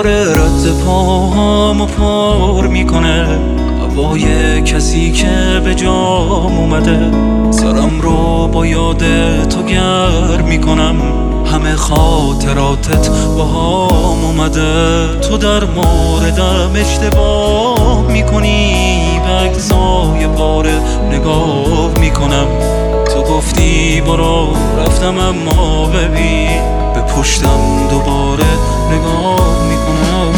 داره رد پاهامو پر میکنه، هوای کسی که به جام اومده. سرم رو با یاد تو گرم میکنم، همه خاطراتت با هم اومده. تو در موردم اشتباه میکنی، به اجزای پاره نگاه میکنم. تو گفتی برو، رفتم اما ببین به پشتم دوباره نگاه میکنم.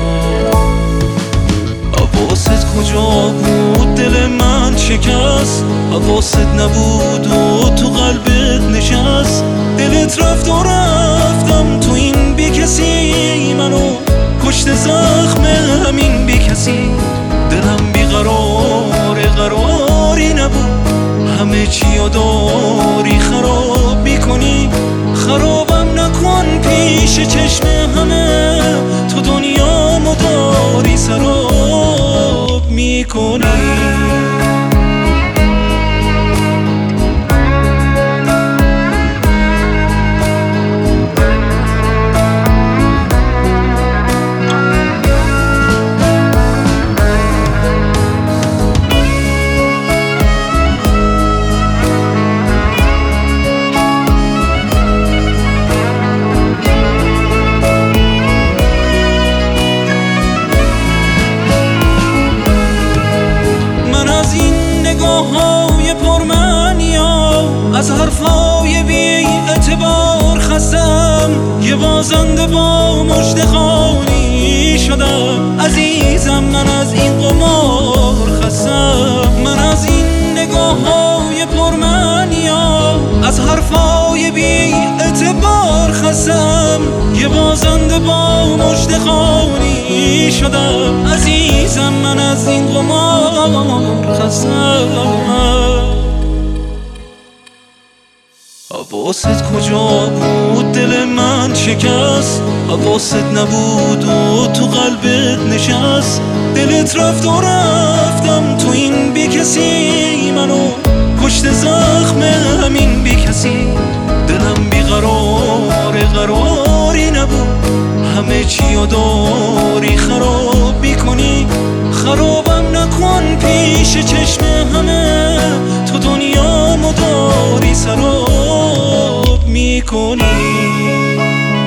حواست کجا بود؟ دل من شکست. حواست نبود و تو قلبت نشست. دلت رفت و رفتم تو این بی کسی، منو کشت زخم همین بی کسی. دلم بی قراری نبود، همه چی داری خراب میکنی. خرابم نکن پیش چشم همه، تو دنیامو داری سراب میکنی. نگاه‌های پرمعنیا، از حرفای بی اعتبار خستم. یه بازنده با مژده خوانی شدم. عزیزم من از این قمار خستم. من از این نگاه‌های پرمعنیا، از حرفای بی اعتبار خستم. یه بازنده با مژده خوانی شدم. عزیزم من از این قمار خستم. حواست کجا بود؟ دل من شکست. حواست نبود و تو قلبت نشست. دلت رفت و رفتم تو این بی کسی، منو کشت زخم همین بی کسی. دلم بی قراری نبود، همه چی داری خراب میکنی. خرابم نکن پیش چشم همه، تو دنیامو داری سراب میکنی.